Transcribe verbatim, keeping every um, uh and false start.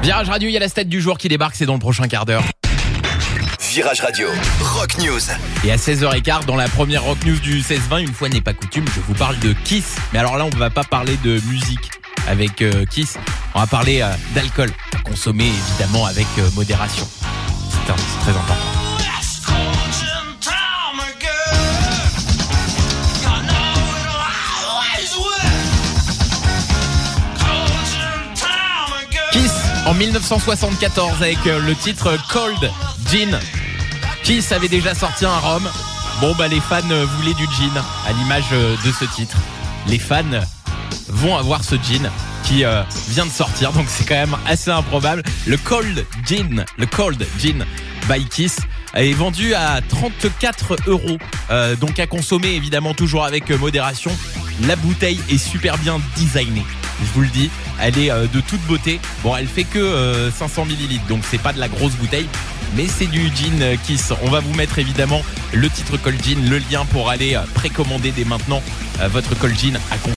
Virage Radio, il y a la stat du jour qui débarque, c'est dans le prochain quart d'heure. Virage Radio, Rock News. Et à seize heures quinze, dans la première Rock News du seize vingt, une fois n'est pas coutume, je vous parle de Kiss. Mais alors là, on ne va pas parler de musique avec euh, Kiss, on va parler euh, d'alcool, à consommer évidemment avec euh, modération. C'est, un, c'est très important. Kiss en dix-neuf cent soixante-quatorze avec le titre Cold Gin. Kiss avait déjà sorti un rhum. Bon bah les fans voulaient du gin à l'image de ce titre. Les fans vont avoir ce gin qui euh, vient de sortir, donc c'est quand même assez improbable. Le Cold Gin, le Cold Gin by Kiss est vendu à trente-quatre euros, euh, donc à consommer évidemment toujours avec modération. La bouteille est super bien designée, je vous le dis, elle est euh, de toute beauté. Bon, elle fait que euh, cinq cents millilitres, donc c'est pas de la grosse bouteille, mais c'est du gin Kiss. On va vous mettre évidemment le titre Cold Gin, le lien pour aller euh, précommander dès maintenant euh, votre Cold Gin à consommer.